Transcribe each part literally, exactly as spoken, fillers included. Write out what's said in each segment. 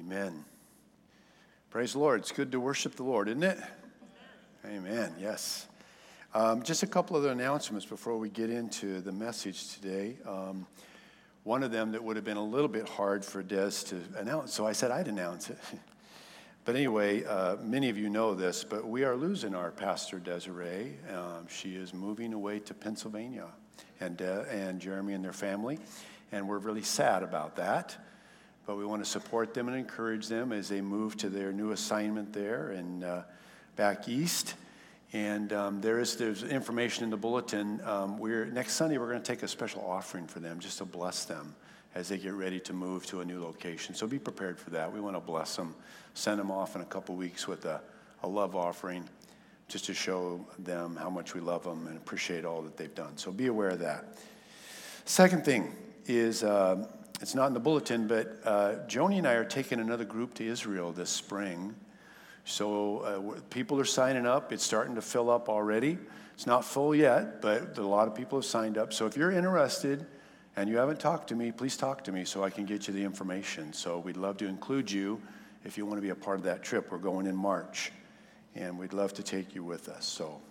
Amen. Praise the Lord. It's good to worship the Lord, isn't it? Amen. Yes. Um, just a couple other announcements before we get into the message today. Um, one of them that would have been a little bit hard for Des to announce, so I said I'd announce it. But anyway, uh, many of you know this, but we are losing our pastor, Desiree. Um, she is moving away to Pennsylvania, and uh, and Jeremy and their family, and we're really sad about that. But we want to support them and encourage them as they move to their new assignment there and uh, back east. And um, there is there's information in the bulletin. Um, we're next Sunday we're going to take a special offering for them just to bless them as they get ready to move to a new location. So be prepared for that. We want to bless them, send them off in a couple weeks with a, a love offering just to show them how much we love them and appreciate all that they've done. So be aware of that. Second thing is, uh, it's not in the bulletin, but uh, Joni and I are taking another group to Israel this spring. So uh, people are signing up. It's starting to fill up already. It's not full yet, but a lot of people have signed up. So if you're interested and you haven't talked to me, please talk to me so I can get you the information. So we'd love to include you if you want to be a part of that trip. We're going in March, and we'd love to take you with us. So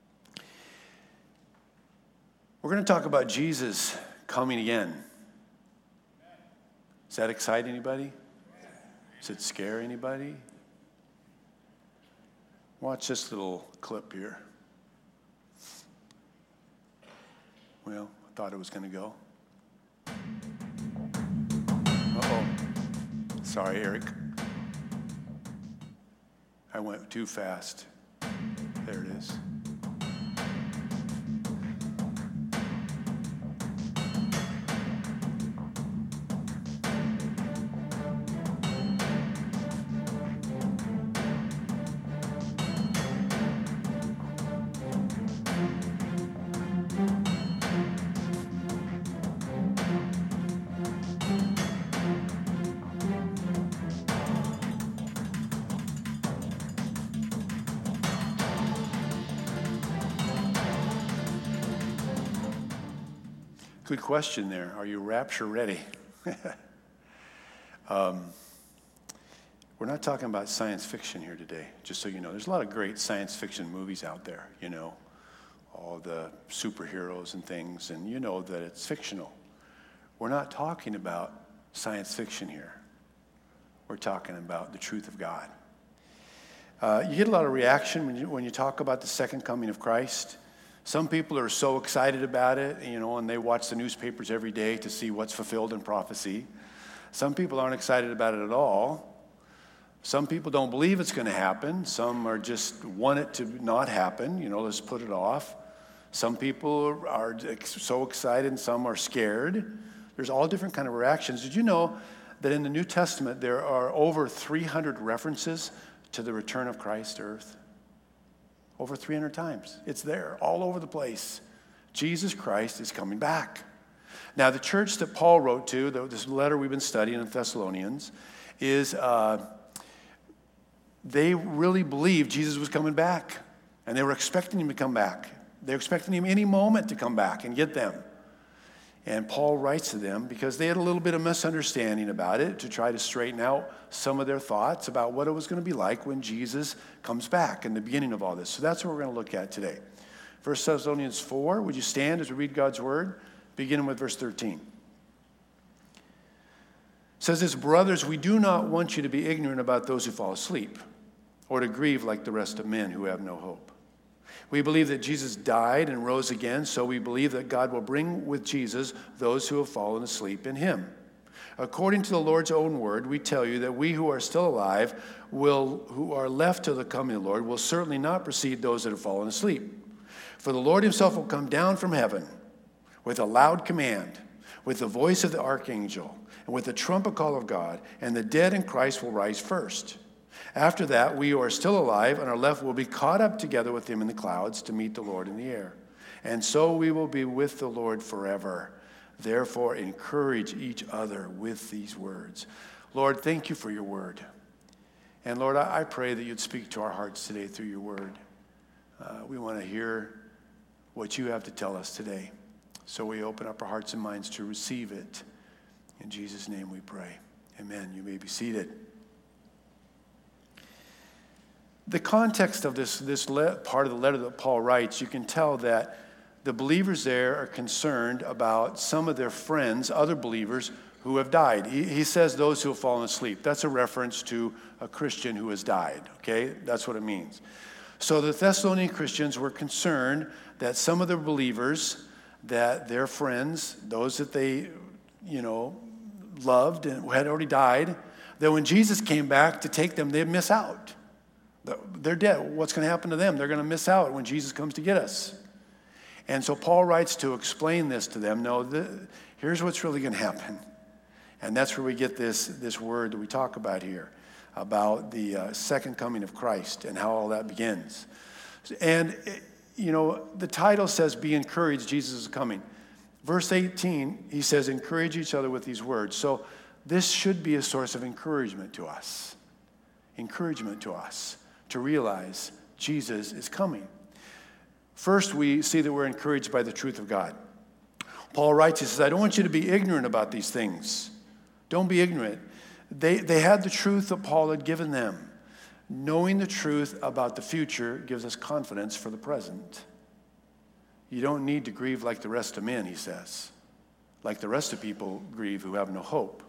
we're going to talk about Jesus coming again. Does that excite anybody? Does it scare anybody? Watch this little clip here. Well, I thought it was going to go. Uh-oh. Sorry, Eric. I went too fast. There it is. Good question there. Are you rapture ready? um, we're not talking about science fiction here today, just so you know. There's a lot of great science fiction movies out there, you know, all the superheroes and things, and you know that it's fictional. We're not talking about science fiction here. We're talking about the truth of God. Uh, you get a lot of reaction when you, when you talk about the second coming of Christ. Some people are so excited about it, you know, and they watch the newspapers every day to see what's fulfilled in prophecy. Some people aren't excited about it at all. Some people don't believe it's going to happen. Some are just want it to not happen, you know, let's put it off. Some people are so excited and some are scared. There's all different kind of reactions. Did you know that in the New Testament there are over three hundred references to the return of Christ to earth? Over three hundred times. It's there, all over the place. Jesus Christ is coming back. Now, the church that Paul wrote to, this letter we've been studying in Thessalonians, is uh, they really believed Jesus was coming back. And they were expecting him to come back. They were expecting him any moment to come back and get them. And Paul writes to them because they had a little bit of misunderstanding about it to try to straighten out some of their thoughts about what it was going to be like when Jesus comes back in the beginning of all this. So that's what we're going to look at today. First Thessalonians four, would you stand as we read God's word? Beginning with verse thirteen. It says this, brothers, we do not want you to be ignorant about those who fall asleep or to grieve like the rest of men who have no hope. We believe that Jesus died and rose again, so we believe that God will bring with Jesus those who have fallen asleep in him. According to the Lord's own word, we tell you that we who are still alive, will, who are left till the coming of the Lord, will certainly not precede those that have fallen asleep. For the Lord himself will come down from heaven with a loud command, with the voice of the archangel, and with the trumpet call of God, and the dead in Christ will rise first. After that, we who are still alive and are left will be caught up together with him in the clouds to meet the Lord in the air. And so we will be with the Lord forever. Therefore, encourage each other with these words. Lord, thank you for your word. And Lord, I pray that you'd speak to our hearts today through your word. Uh, we want to hear what you have to tell us today. So we open up our hearts and minds to receive it. In Jesus' name we pray. Amen. You may be seated. The context of this, this le- part of the letter that Paul writes, you can tell that the believers there are concerned about some of their friends, other believers, who have died. He, he says those who have fallen asleep. That's a reference to a Christian who has died, okay? That's what it means. So the Thessalonian Christians were concerned that some of the believers, that their friends, those that they, you know, loved and had already died, that when Jesus came back to take them, they'd miss out. They're dead. What's going to happen to them? They're going to miss out when Jesus comes to get us. And so Paul writes to explain this to them. No, the, here's what's really going to happen. And that's where we get this, this word that we talk about here, about the uh, second coming of Christ and how all that begins. And, you know, the title says, be encouraged, Jesus is coming. Verse eighteen, he says, encourage each other with these words. So this should be a source of encouragement to us. Encouragement to us to realize Jesus is coming. First, we see that we're encouraged by the truth of God. Paul writes, he says, I don't want you to be ignorant about these things. Don't be ignorant. They, they had the truth that Paul had given them. Knowing the truth about the future gives us confidence for the present. You don't need to grieve like the rest of men, he says. Like the rest of people grieve who have no hope.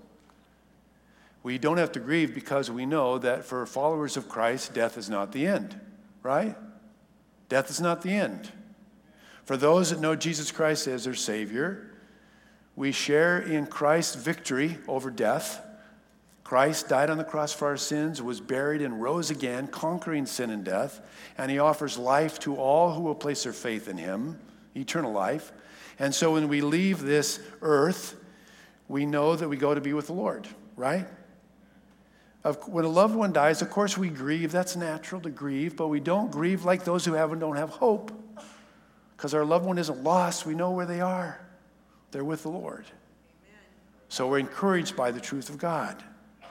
We don't have to grieve because we know that for followers of Christ, death is not the end, right? Death is not the end. For those that know Jesus Christ as their Savior, we share in Christ's victory over death. Christ died on the cross for our sins, was buried, and rose again, conquering sin and death. And he offers life to all who will place their faith in him, eternal life. And so when we leave this earth, we know that we go to be with the Lord, right? When a loved one dies, of course we grieve. That's natural to grieve, but we don't grieve like those who have and don't have hope. Because our loved one isn't lost. We know where they are. They're with the Lord. Amen. So we're encouraged by the truth of God.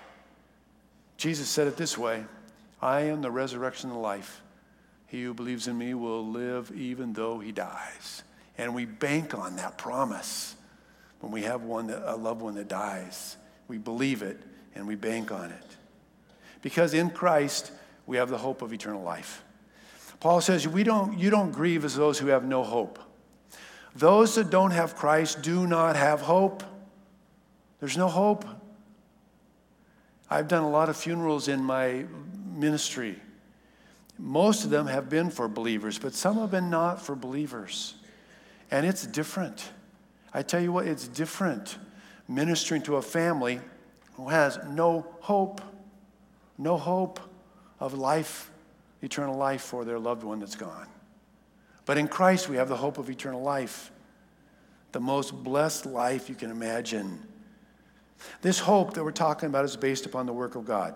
Jesus said it this way, I am the resurrection and the life. He who believes in me will live even though he dies. And we bank on that promise. When we have one that, a loved one that dies, we believe it and we bank on it. Because in Christ, we have the hope of eternal life. Paul says, we don't, you don't grieve as those who have no hope. Those that don't have Christ do not have hope. There's no hope. I've done a lot of funerals in my ministry. Most of them have been for believers, but some have been not for believers. And it's different. I tell you what, it's different ministering to a family who has no hope, no hope of life, eternal life for their loved one that's gone. But in Christ, we have the hope of eternal life, the most blessed life you can imagine. This hope that we're talking about is based upon the work of God.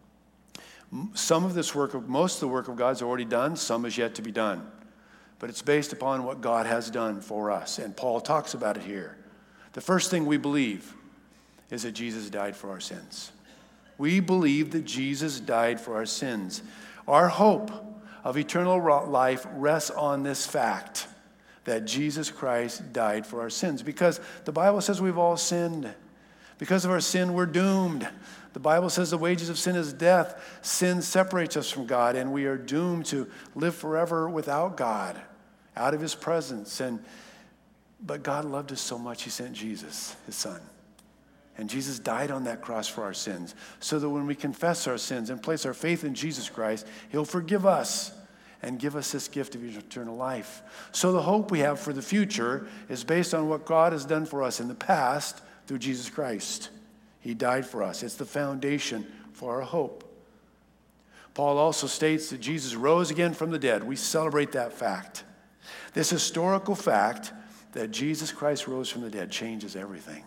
Some of this work, most of the work of God is already done, some is yet to be done. But it's based upon what God has done for us, and Paul talks about it here. The first thing we believe is that Jesus died for our sins. We believe that Jesus died for our sins. Our hope of eternal life rests on this fact that Jesus Christ died for our sins. Because the Bible says we've all sinned. Because of our sin, we're doomed. The Bible says the wages of sin is death. Sin separates us from God, and we are doomed to live forever without God, out of his presence. And but God loved us so much, he sent Jesus, his son. And Jesus died on that cross for our sins, so that when we confess our sins and place our faith in Jesus Christ, he'll forgive us and give us this gift of eternal life. So the hope we have for the future is based on what God has done for us in the past through Jesus Christ. He died for us. It's the foundation for our hope. Paul also states that Jesus rose again from the dead. We celebrate that fact. This historical fact that Jesus Christ rose from the dead changes everything.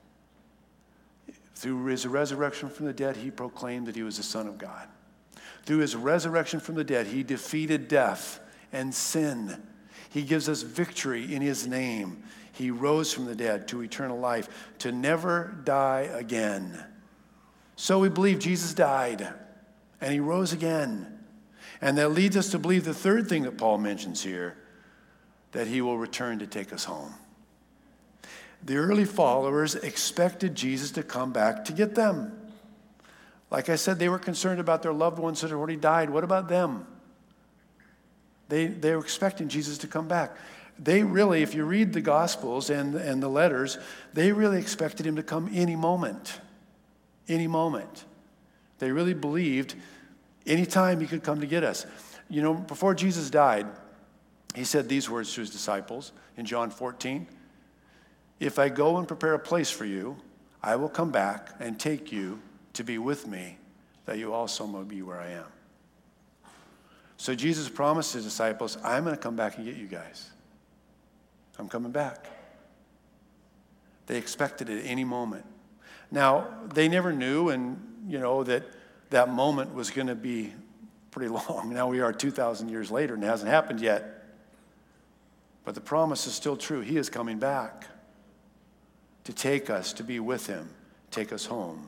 Through his resurrection from the dead, he proclaimed that he was the Son of God. Through his resurrection from the dead, he defeated death and sin. He gives us victory in his name. He rose from the dead to eternal life, to never die again. So we believe Jesus died, and he rose again. And that leads us to believe the third thing that Paul mentions here, that he will return to take us home. The early followers expected Jesus to come back to get them. Like I said, they were concerned about their loved ones that had already died. What about them? They, they were expecting Jesus to come back. They really, if you read the Gospels and, and the letters, they really expected him to come any moment. Any moment. They really believed anytime he could come to get us. You know, before Jesus died, he said these words to his disciples in John fourteen. If I go and prepare a place for you, I will come back and take you to be with me, that you also may be where I am. So Jesus promised his disciples, I'm going to come back and get you guys. I'm coming back. They expected it any moment. Now, they never knew, and you know, that that moment was going to be pretty long. Now we are two thousand years later, and it hasn't happened yet. But the promise is still true. He is coming back to take us, to be with him, take us home.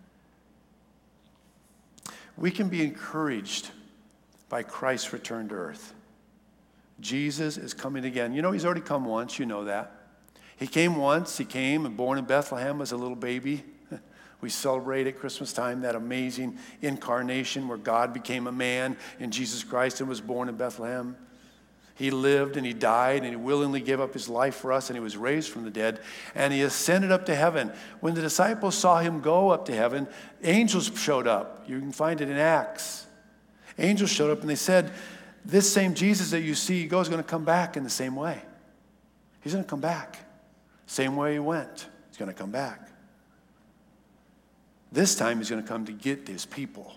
We can be encouraged by Christ's return to earth. Jesus is coming again. You know, he's already come once. You know that. He came once. He came and born in Bethlehem as a little baby. We celebrate at Christmas time that amazing incarnation where God became a man in Jesus Christ and was born in Bethlehem. He lived and he died and he willingly gave up his life for us and he was raised from the dead and he ascended up to heaven. When the disciples saw him go up to heaven, angels showed up. You can find it in Acts. Angels showed up and they said, this same Jesus that you see go is going to come back in the same way. He's going to come back. Same way he went. He's going to come back. This time he's going to come to get his people.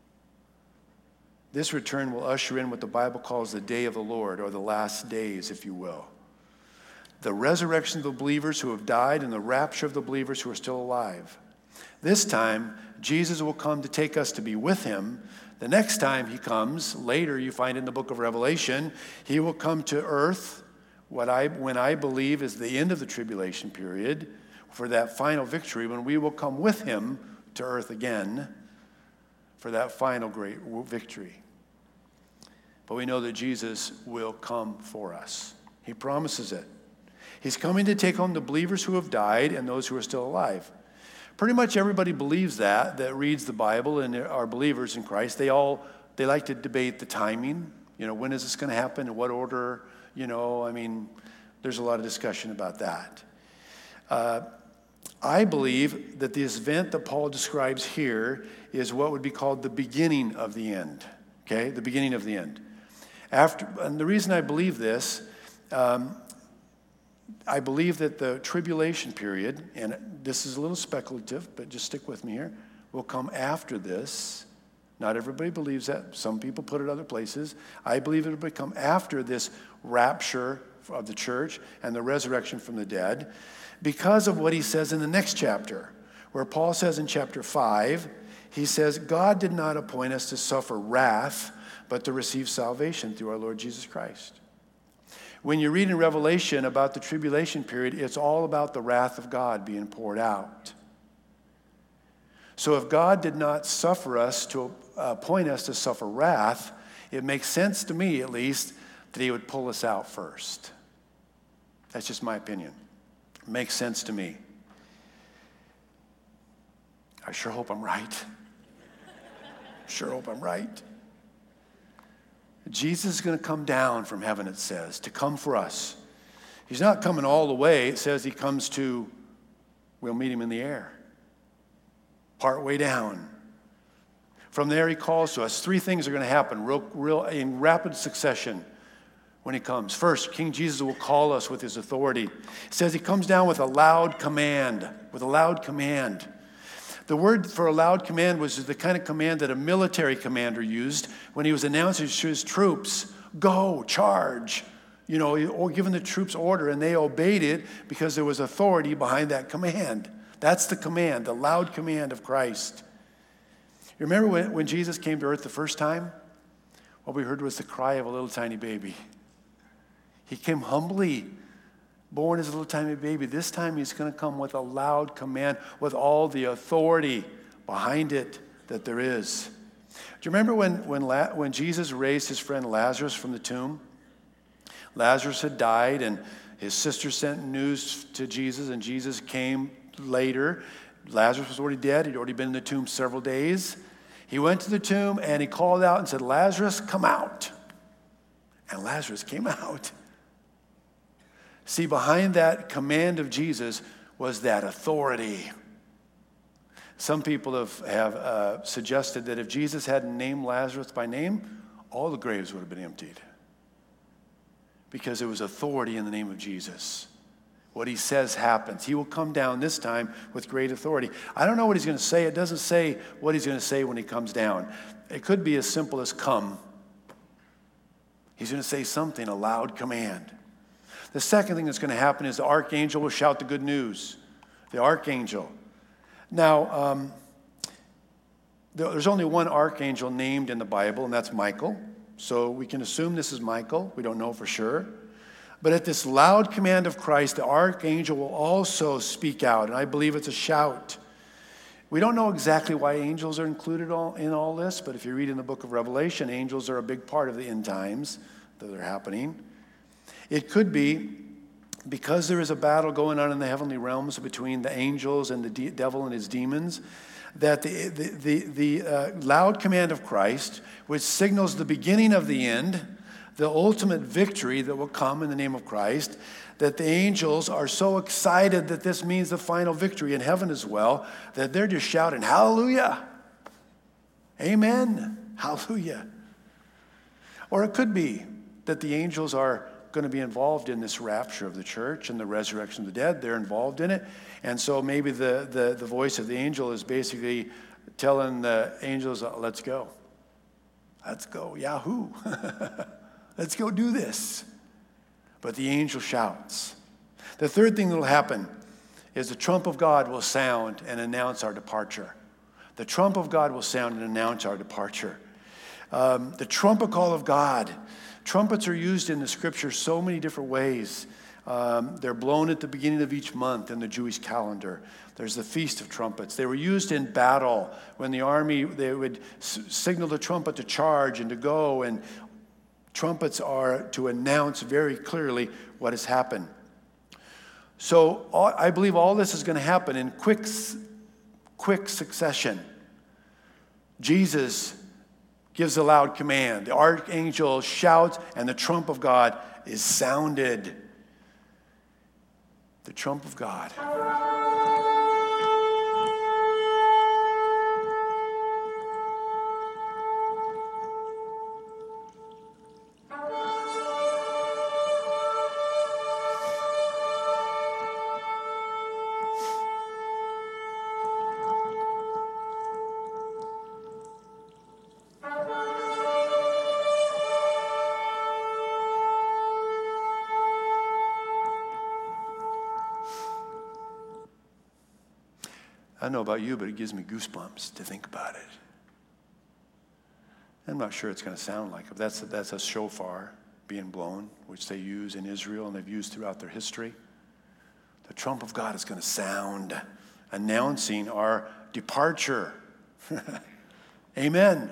This return will usher in what the Bible calls the day of the Lord, or the last days, if you will. The resurrection of the believers who have died and the rapture of the believers who are still alive. This time, Jesus will come to take us to be with him. The next time he comes, later you find in the book of Revelation, he will come to earth, what I, when I believe is the end of the tribulation period, for that final victory, when we will come with him to earth again for that final great victory. But we know that Jesus will come for us. He promises it. He's coming to take home the believers who have died and those who are still alive. Pretty much everybody believes that, that reads the Bible and are believers in Christ. They all, they like to debate the timing. You know, when is this going to happen? In what order? You know, I mean, there's a lot of discussion about that. Uh, I believe that this event that Paul describes here is what would be called the beginning of the end. Okay, the beginning of the end. After, and the reason I believe this, um, I believe that the tribulation period, and this is a little speculative, but just stick with me here, will come after this. Not everybody believes that. Some people put it other places. I believe it will come after this rapture of the church and the resurrection from the dead, because of what he says in the next chapter, where Paul says in chapter five, he says, God did not appoint us to suffer wrath, but to receive salvation through our Lord Jesus Christ. When you read in Revelation about the tribulation period, it's all about the wrath of God being poured out. So if God did not suffer us to appoint us to suffer wrath, it makes sense to me, at least, that he would pull us out first. That's just my opinion. It makes sense to me. I sure hope I'm right. Sure hope I'm right. Jesus is going to come down from heaven, it says, to come for us. He's not coming all the way. It says he comes to, we'll meet him in the air. Part way down. From there he calls to us. Three things are going to happen real, real in rapid succession when he comes. First, King Jesus will call us with his authority. It says he comes down with a loud command, with a loud command. The word for a loud command was the kind of command that a military commander used when he was announcing to his troops, go, charge, you know, or giving the troops order, and they obeyed it because there was authority behind that command. That's the command, the loud command of Christ. You remember when, when Jesus came to earth the first time? What we heard was the cry of a little tiny baby. He came humbly, born as a little tiny baby. This time he's going to come with a loud command, with all the authority behind it that there is. Do you remember when, when, La- when Jesus raised his friend Lazarus from the tomb? Lazarus had died, and his sister sent news to Jesus, and Jesus came later, Lazarus was already dead. He'd already been in the tomb several days. He went to the tomb and he called out and said, Lazarus, come out. And Lazarus came out. See, behind that command of Jesus was that authority. Some people have, have uh, suggested that if Jesus hadn't named Lazarus by name, all the graves would have been emptied. Because there was authority in the name of Jesus. What he says happens. He will come down this time with great authority. I don't know what he's going to say. It doesn't say what he's going to say when he comes down. It could be as simple as come. He's going to say something, a loud command. The second thing that's going to happen is the archangel will shout the good news. The archangel. Now, um, there's only one archangel named in the Bible, and that's Michael. So we can assume this is Michael. We don't know for sure. But at this loud command of Christ, the archangel will also speak out, and I believe it's a shout. We don't know exactly why angels are included all, in all this, but if you read in the book of Revelation, angels are a big part of the end times that are happening. It could be because there is a battle going on in the heavenly realms between the angels and the de- devil and his demons, that the, the, the, the uh, loud command of Christ, which signals the beginning of the end, the ultimate victory that will come in the name of Christ, that the angels are so excited that this means the final victory in heaven as well, that they're just shouting, hallelujah, amen, hallelujah. Or it could be that the angels are going to be involved in this rapture of the church and the resurrection of the dead. They're involved in it. And so maybe the, the, the voice of the angel is basically telling the angels, let's go. Let's go. Yahoo. Let's go do this. But the angel shouts. The third thing that will happen is the trump of God will sound and announce our departure. The trump of God will sound and announce our departure. Um, the trumpet call of God. Trumpets are used in the scripture so many different ways. Um, they're blown at the beginning of each month in the Jewish calendar. There's the Feast of Trumpets. They were used in battle when the army, they would s- signal the trumpet to charge and to go, and trumpets are to announce very clearly what has happened. So all, I believe all this is going to happen in quick, quick succession. Jesus gives a loud command. The archangel shouts, and the trump of God is sounded. The trump of God. I don't know about you, but it gives me goosebumps to think about it. I'm not sure it's going to sound like it. That's, that's a shofar being blown, which they use in Israel and they've used throughout their history. The trump of God is going to sound, announcing our departure. Amen.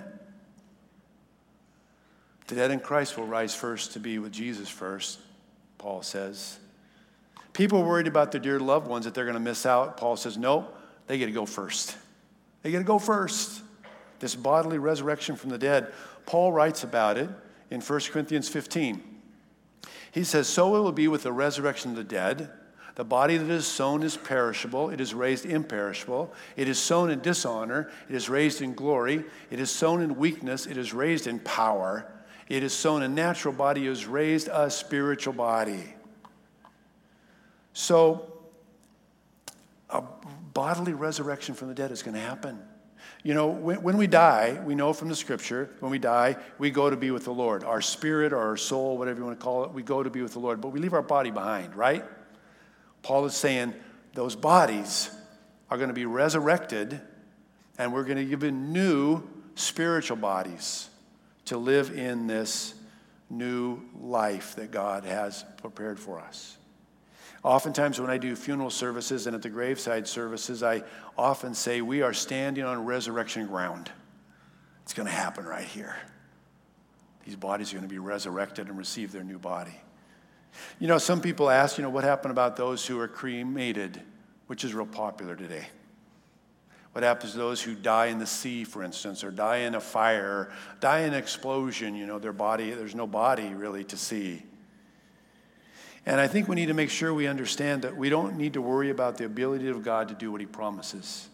The dead in Christ will rise first to be with Jesus first, Paul says. People are worried about their dear loved ones that they're going to miss out. Paul says, no. They get to go first. They get to go first. This bodily resurrection from the dead. Paul writes about it in First Corinthians fifteen. He says, so it will be with the resurrection of the dead. The body that is sown is perishable. It is raised imperishable. It is sown in dishonor. It is raised in glory. It is sown in weakness. It is raised in power. It is sown a natural body. It is raised a spiritual body. So, a bodily resurrection from the dead is going to happen. You know, when, when we die, we know from the scripture, when we die, we go to be with the Lord. Our spirit or our soul, whatever you want to call it, we go to be with the Lord. But we leave our body behind, right? Paul is saying those bodies are going to be resurrected, and we're going to give in new spiritual bodies to live in this new life that God has prepared for us. Oftentimes when I do funeral services and at the graveside services, I often say we are standing on resurrection ground. It's going to happen right here. These bodies are going to be resurrected and receive their new body. You know, some people ask, you know, what happened about those who are cremated, which is real popular today. What happens to those who die in the sea, for instance, or die in a fire, die in an explosion? You know, their body, there's no body really to see. And I think we need to make sure we understand that we don't need to worry about the ability of God to do what he promises.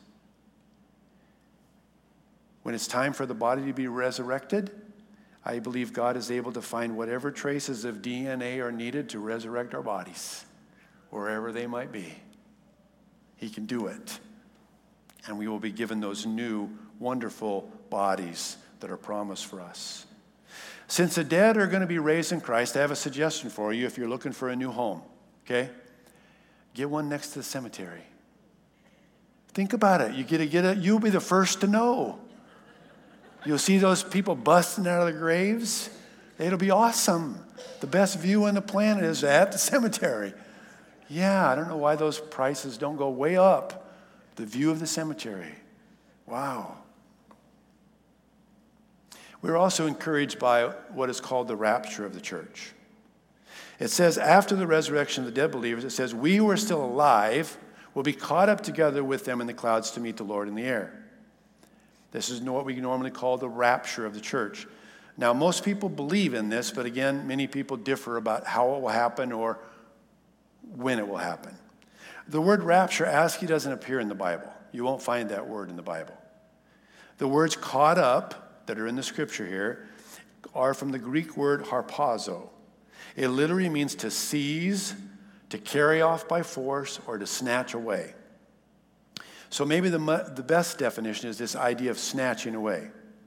When it's time for the body to be resurrected, I believe God is able to find whatever traces of D N A are needed to resurrect our bodies, wherever they might be. He can do it. And we will be given those new, wonderful bodies that are promised for us. Since the dead are going to be raised in Christ, I have a suggestion for you if you're looking for a new home, okay? Get one next to the cemetery. Think about it. You get to get it. You'll be the first to know. You'll see those people busting out of the graves. It'll be awesome. The best view on the planet is at the cemetery. Yeah, I don't know why those prices don't go way up. The view of the cemetery. Wow. We're also encouraged by what is called the rapture of the church. It says, after the resurrection of the dead believers, it says, we who are still alive will be caught up together with them in the clouds to meet the Lord in the air. This is what we normally call the rapture of the church. Now, most people believe in this, but again, many people differ about how it will happen or when it will happen. The word rapture actually doesn't appear in the Bible. You won't find that word in the Bible. The words caught up that are in the scripture here are from the Greek word harpazo. It literally means to seize, to carry off by force, or to snatch away. So maybe the, the best definition is this idea of snatching away.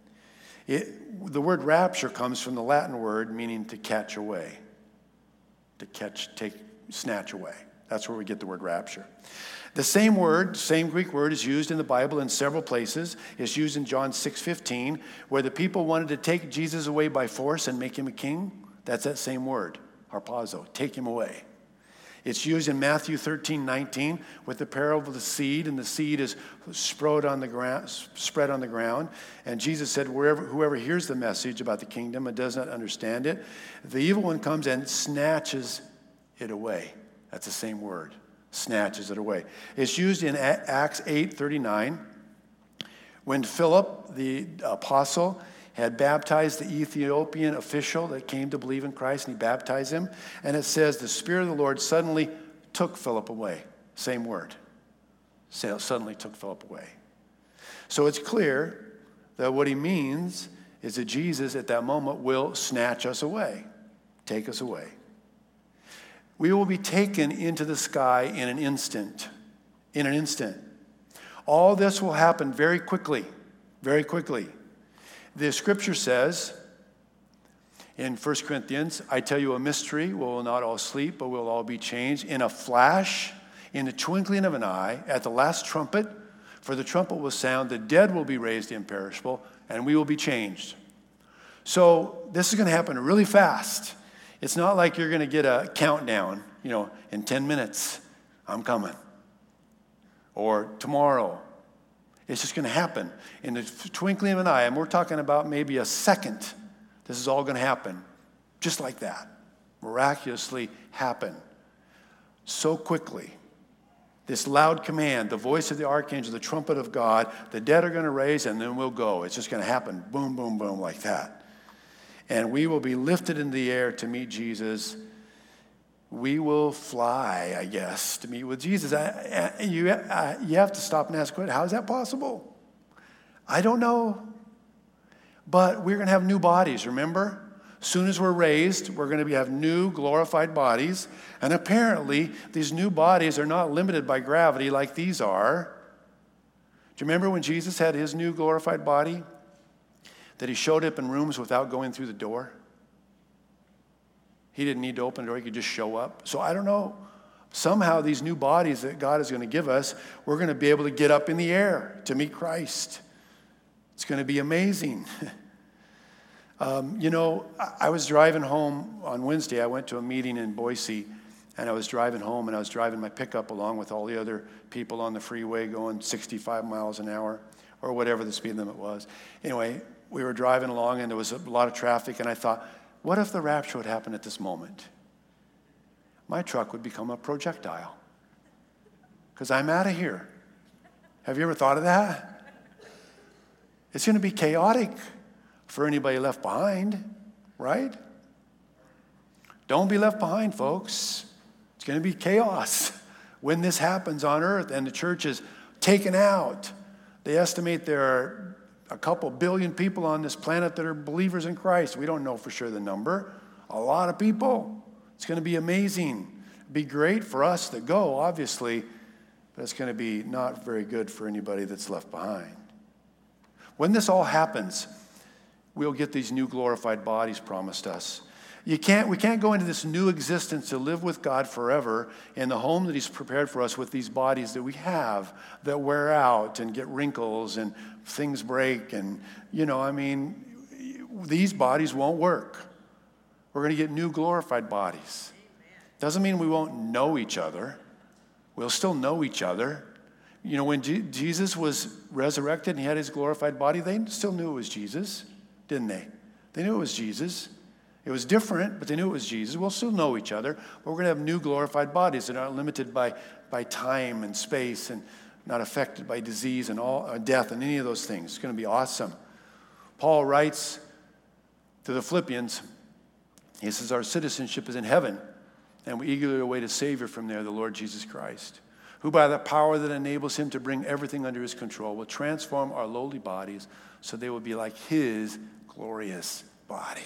It, the word rapture comes from the Latin word meaning to catch away. To catch, take, snatch away. That's where we get the word rapture. The same word, same Greek word is used in the Bible in several places. It's used in John six fifteen, where the people wanted to take Jesus away by force and make him a king. That's that same word, harpazo, take him away. It's used in Matthew thirteen nineteen with the parable of the seed, and the seed is spread on the ground, spread on the ground. And Jesus said, Wherever, whoever hears the message about the kingdom and does not understand it, the evil one comes and snatches it away. That's the same word, snatches it away. It's used in Acts eight thirty-nine when Philip, the apostle, had baptized the Ethiopian official that came to believe in Christ, and he baptized him. And it says, the Spirit of the Lord suddenly took Philip away. Same word. Suddenly took Philip away. So it's clear that what he means is that Jesus at that moment will snatch us away, take us away. We will be taken into the sky in an instant. In an instant. All this will happen very quickly, very quickly. The scripture says in First Corinthians, I tell you a mystery, we will not all sleep, but we'll all be changed in a flash, in the twinkling of an eye, at the last trumpet, for the trumpet will sound, the dead will be raised imperishable, and we will be changed. So this is going to happen really fast. It's not like you're going to get a countdown, you know, in ten minutes, I'm coming. Or tomorrow. It's just going to happen in the twinkling of an eye. And we're talking about maybe a second. This is all going to happen just like that. Miraculously happen. So quickly. This loud command, the voice of the archangel, the trumpet of God, the dead are going to raise and then we'll go. It's just going to happen. Boom, boom, boom, like that. And we will be lifted in the air to meet Jesus. We will fly, I guess, to meet with Jesus. I, I, you, I, you have to stop and ask, how is that possible? I don't know. But we're going to have new bodies, remember? As soon as we're raised, we're going to be, have new glorified bodies. And apparently, these new bodies are not limited by gravity like these are. Do you remember when Jesus had his new glorified body? That he showed up in rooms without going through the door? He didn't need to open the door. He could just show up. So I don't know. Somehow these new bodies that God is going to give us, we're going to be able to get up in the air to meet Christ. It's going to be amazing. um, you know, I was driving home on Wednesday. I went to a meeting in Boise, and I was driving home, and I was driving my pickup along with all the other people on the freeway going sixty-five miles an hour or whatever the speed limit was. Anyway, we were driving along, and there was a lot of traffic, and I thought, what if the rapture would happen at this moment? My truck would become a projectile because I'm out of here. Have you ever thought of that? It's going to be chaotic for anybody left behind, right? Don't be left behind, folks. It's going to be chaos when this happens on earth and the church is taken out. They estimate there are a couple billion people on this planet that are believers in Christ. We don't know for sure the number. A lot of people. It's going to be amazing. It'd be great for us that go, obviously, but it's going to be not very good for anybody that's left behind. When this all happens, we'll get these new glorified bodies promised us. You can't, we can't go into this new existence to live with God forever in the home that he's prepared for us with these bodies that we have that wear out and get wrinkles and things break. And, you know, I mean, these bodies won't work. We're going to get new glorified bodies. Doesn't mean we won't know each other. We'll still know each other. You know, when G- Jesus was resurrected and he had his glorified body, they still knew it was Jesus, didn't they? They knew it was Jesus. It was different, but they knew it was Jesus. We'll still know each other, but we're going to have new glorified bodies that aren't limited by, by time and space and not affected by disease and all uh, death and any of those things. It's going to be awesome. Paul writes to the Philippians, he says, our citizenship is in heaven, and we eagerly await a Savior from there, the Lord Jesus Christ, who by the power that enables him to bring everything under his control will transform our lowly bodies so they will be like his glorious body.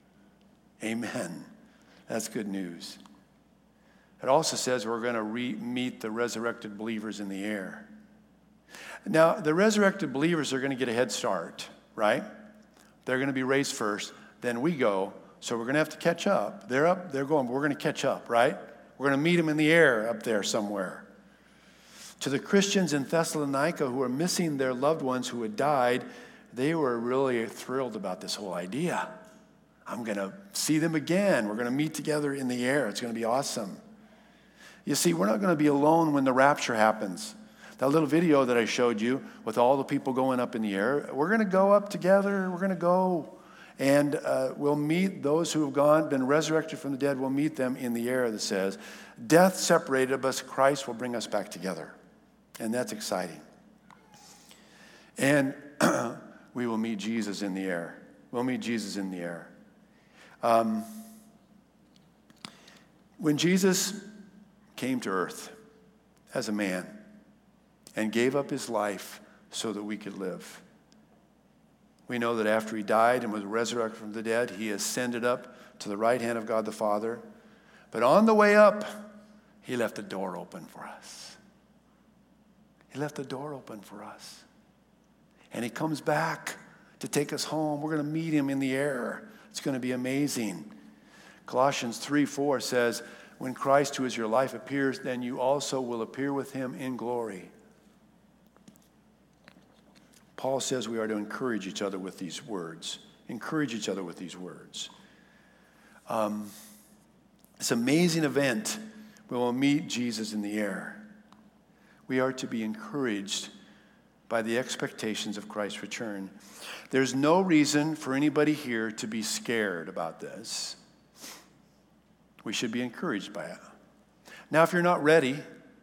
Amen. That's good news. It also says we're going to re- meet the resurrected believers in the air. Now, the resurrected believers are going to get a head start, right? They're going to be raised first, then we go. So we're going to have to catch up. They're up, they're going, but we're going to catch up, right? We're going to meet them in the air up there somewhere. To the Christians in Thessalonica who are missing their loved ones who had died, they were really thrilled about this whole idea. I'm going to see them again. We're going to meet together in the air. It's going to be awesome. You see, we're not going to be alone when the rapture happens. That little video that I showed you with all the people going up in the air, we're going to go up together. We're going to go. And uh, we'll meet those who have gone, been resurrected from the dead. We'll meet them in the air, that says, death separated us, Christ will bring us back together. And that's exciting. And we will meet Jesus in the air. We'll meet Jesus in the air. Um, when Jesus came to earth as a man and gave up his life so that we could live, we know that after he died and was resurrected from the dead, he ascended up to the right hand of God the Father. But on the way up, he left the door open for us. He left the door open for us. And he comes back to take us home. We're going to meet him in the air. It's going to be amazing. Colossians three four says, when Christ, who is your life, appears, then you also will appear with him in glory. Paul says we are to encourage each other with these words. Encourage each other with these words. Um, this amazing event, we will meet Jesus in the air. We are to be encouraged by the expectations of Christ's return. There's no reason for anybody here to be scared about this. We should be encouraged by it. Now, if you're not ready,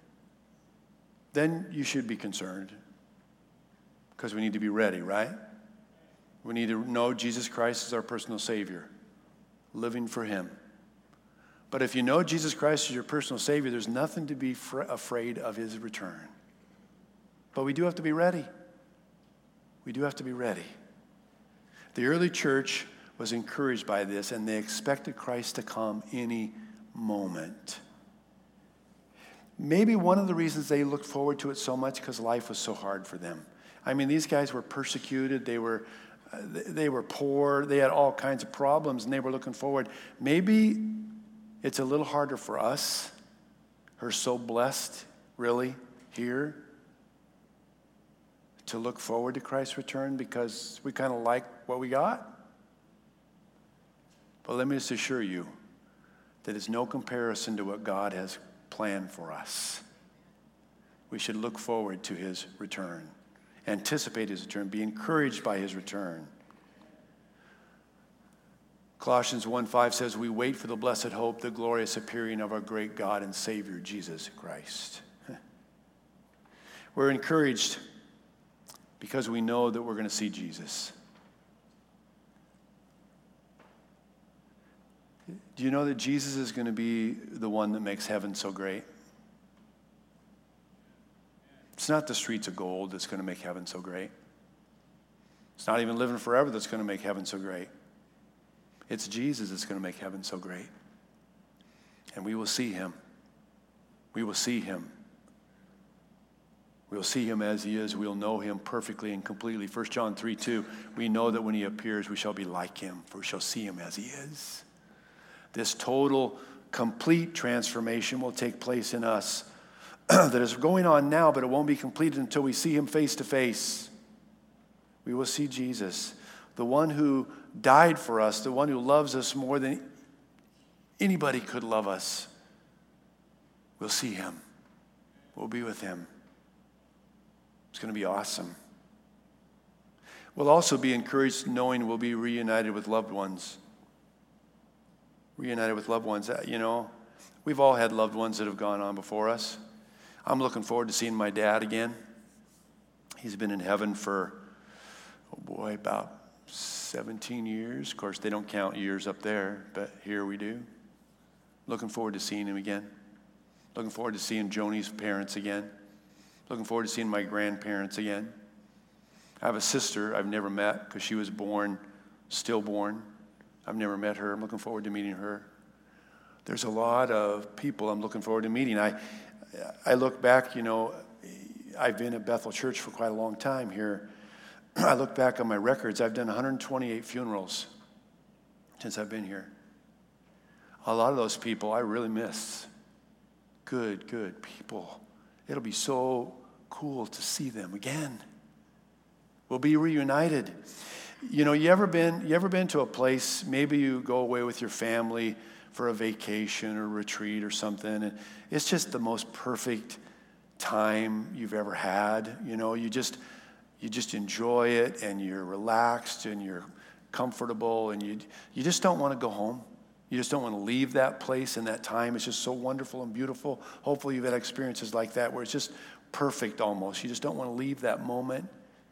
then you should be concerned, because we need to be ready, right? We need to know Jesus Christ is our personal Savior, living for him. But if you know Jesus Christ is your personal Savior, there's nothing to be fr- afraid of his return. But we do have to be ready. We do have to be ready. The early church was encouraged by this, and they expected Christ to come any moment. Maybe one of the reasons they looked forward to it so much because life was so hard for them. I mean, these guys were persecuted. They were, uh, they were poor. They had all kinds of problems, and they were looking forward. Maybe it's a little harder for us, who are so blessed, really, here, to look forward to Christ's return because we kind of like what we got. But let me just assure you that it's no comparison to what God has planned for us. We should look forward to his return, anticipate his return, be encouraged by his return. Colossians one five says, we wait for the blessed hope, the glorious appearing of our great God and Savior, Jesus Christ. We're encouraged because we know that we're going to see Jesus. Do you know that Jesus is going to be the one that makes heaven so great? It's not the streets of gold that's going to make heaven so great. It's not even living forever that's going to make heaven so great. It's Jesus that's going to make heaven so great. And we will see him. We will see him. We'll see him as he is. We'll know him perfectly and completely. First John three two, we know that when he appears, we shall be like him, for we shall see him as he is. This total, complete transformation will take place in us that is going on now, but it won't be completed until we see him face to face. We will see Jesus, the one who died for us, the one who loves us more than anybody could love us. We'll see him. We'll be with him. It's going to be awesome. We'll also be encouraged knowing we'll be reunited with loved ones. Reunited with loved ones. You know, we've all had loved ones that have gone on before us. I'm looking forward to seeing my dad again. He's been in heaven for, oh boy, about seventeen years. Of course, they don't count years up there, but here we do. Looking forward to seeing him again. Looking forward to seeing Joni's parents again. Looking forward to seeing my grandparents again. I have a sister I've never met because she was born, stillborn. I've never met her. I'm looking forward to meeting her. There's a lot of people I'm looking forward to meeting. I, I look back, you know, I've been at Bethel Church for quite a long time here. I look back on my records. I've done one hundred twenty-eight funerals since I've been here. A lot of those people I really miss. Good, good people. It'll be so cool to see them again. We'll be reunited. You know, you ever been you ever been to a place, maybe you go away with your family for a vacation or retreat or something, and it's just the most perfect time you've ever had. You know, you just you just enjoy it, and you're relaxed and you're comfortable, and you you just don't want to go home. You just don't want to leave that place and that time. It's just so wonderful and beautiful. Hopefully you've had experiences like that where it's just perfect almost. You just don't want to leave that moment.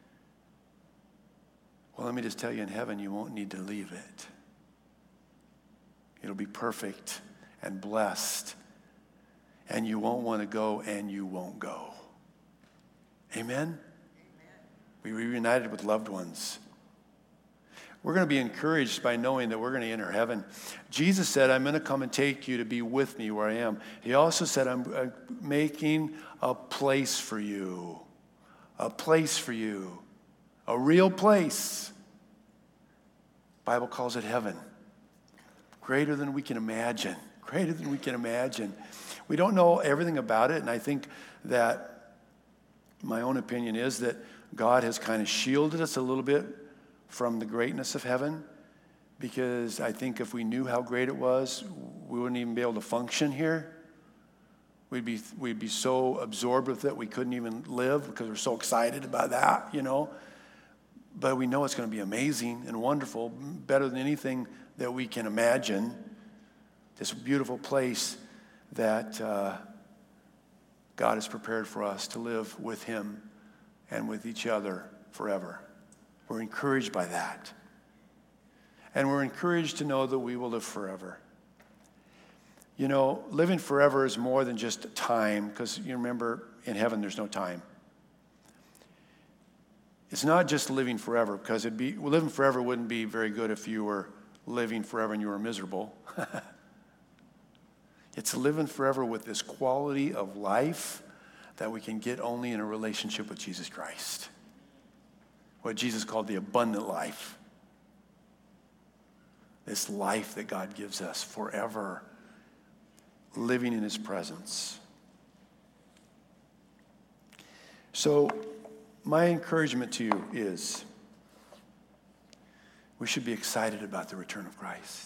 Well, let me just tell you, in heaven, you won't need to leave it. It'll be perfect and blessed. And you won't want to go, and you won't go. Amen? Amen. We reunited with loved ones. We're going to be encouraged by knowing that we're going to enter heaven. Jesus said, I'm going to come and take you to be with me where I am. He also said, I'm making a place for you. A place for you. A real place. The Bible calls it heaven. Greater than we can imagine. Greater than we can imagine. We don't know everything about it, and I think that my own opinion is that God has kind of shielded us a little bit from the greatness of heaven, because I think if we knew how great it was, we wouldn't even be able to function here. We'd be we'd be so absorbed with it we couldn't even live because we're so excited about that, you know. But we know it's going to be amazing and wonderful, better than anything that we can imagine. This beautiful place that uh, God has prepared for us to live with him and with each other forever. We're encouraged by that. And we're encouraged to know that we will live forever. You know, living forever is more than just time, because you remember, in heaven there's no time. It's not just living forever, because it'd be, living forever wouldn't be very good if you were living forever and you were miserable. It's living forever with this quality of life that we can get only in a relationship with Jesus Christ. What Jesus called the abundant life. This life that God gives us forever, living in his presence. So, my encouragement to you is we should be excited about the return of Christ.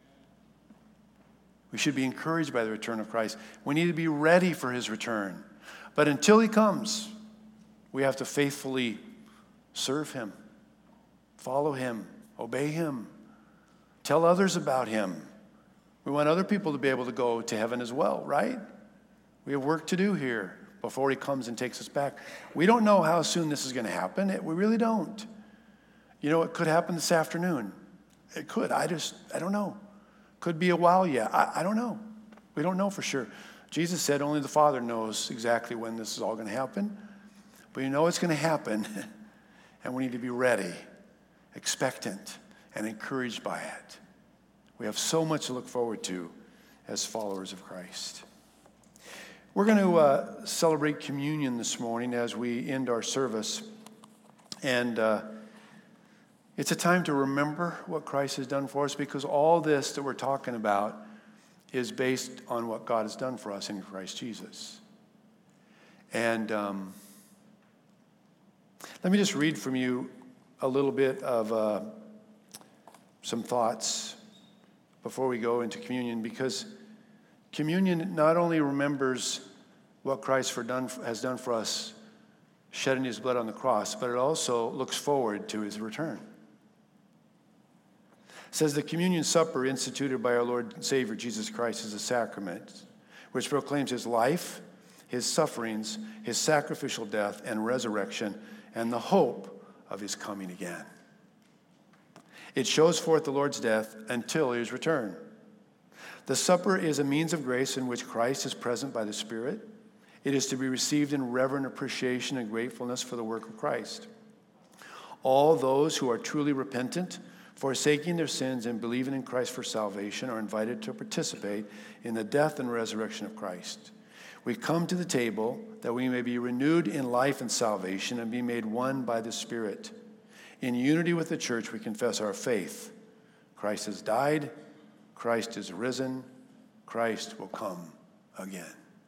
We should be encouraged by the return of Christ. We need to be ready for his return. But until he comes, we have to faithfully serve him, follow him, obey him, tell others about him. We want other people to be able to go to heaven as well, right? We have work to do here. before he comes and takes us back. We don't know how soon this is going to happen. It, we really don't. You know, it could happen this afternoon. It could. I just, I don't know. Could be a while yet. I, I don't know. We don't know for sure. Jesus said only the Father knows exactly when this is all going to happen. But you know it's going to happen, and we need to be ready, expectant, and encouraged by it. We have so much to look forward to as followers of Christ. We're going to uh, celebrate communion this morning as we end our service. And uh, it's a time to remember what Christ has done for us, because all this that we're talking about is based on what God has done for us in Christ Jesus. And um, let me just read from you a little bit of uh, some thoughts before we go into communion, because communion not only remembers what Christ for done, has done for us, shedding his blood on the cross, but it also looks forward to his return. It says the communion supper instituted by our Lord and Savior Jesus Christ is a sacrament which proclaims his life, his sufferings, his sacrificial death and resurrection, and the hope of his coming again. It shows forth the Lord's death until his return. The supper is a means of grace in which Christ is present by the Spirit. It is to be received in reverent appreciation and gratefulness for the work of Christ. All those who are truly repentant, forsaking their sins and believing in Christ for salvation, are invited to participate in the death and resurrection of Christ. We come to the table that we may be renewed in life and salvation and be made one by the Spirit. In unity with the church, we confess our faith. Christ has died. Christ is risen. Christ will come again.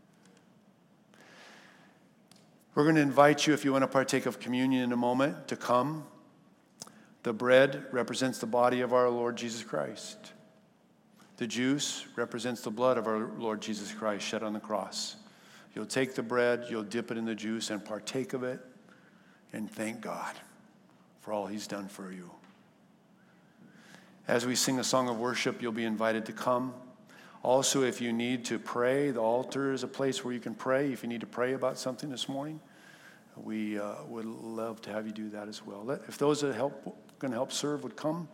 We're going to invite you, if you want to partake of communion in a moment, to come. The bread represents the body of our Lord Jesus Christ. The juice represents the blood of our Lord Jesus Christ shed on the cross. You'll take the bread, you'll dip it in the juice and partake of it, and thank God for all he's done for you. As we sing a song of worship, you'll be invited to come. Also, if you need to pray, the altar is a place where you can pray. If you need to pray about something this morning, we uh, would love to have you do that as well. Let, if those that help, going to help serve would come,